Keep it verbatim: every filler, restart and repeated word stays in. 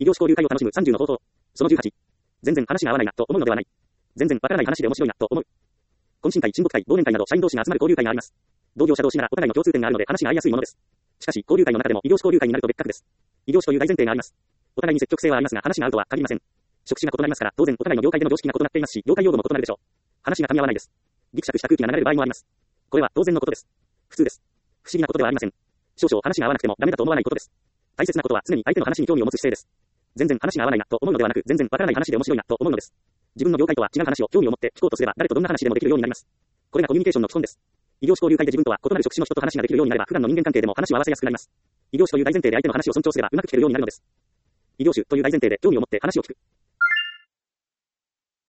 業種交流会を楽しむさんじゅうの方法。そのじゅうはち。全然話が合わないなと思うのではない。全然わからない話で面白いなと思う。懇親会、親睦会、忘年会など社員同士が集まる交流会があります。同業者同士ならお互いの共通点があるので話が合いやすいものです。しかし、交流会の中でも異業種交流会になると別格です。異業種という大前提があります。お互いに積極性はありますが話が合うとは限りません。職種が異なりますから、当然お互いの業界での常識が異なっていますし、業界用語も異なるでしょう。話が噛み合わないです。ギクシャクした空気が流れる場合もあります。これは当然のことです。普通です。不思議なことではありません。少々話が合わなくてもダメだと思わないことです。大切なことは常に相手の話に興味を持つ姿勢です。全然話が合わないなと思うのではなく、全然わからない話で面白いなと思うのです。自分の業界とは違う話を興味を持って聞こうとすれば誰とどんな話でもできるようになります。これがコミュニケーションの基本です。異業種交流会で自分とは異なる職種の人と話ができるようになれば普段の人間関係でも話を合わせやすくなります。異業種という大前提で相手の話を尊重すればうまく聞けるようになるのです。異業種という大前提で興味を持って話を聞く。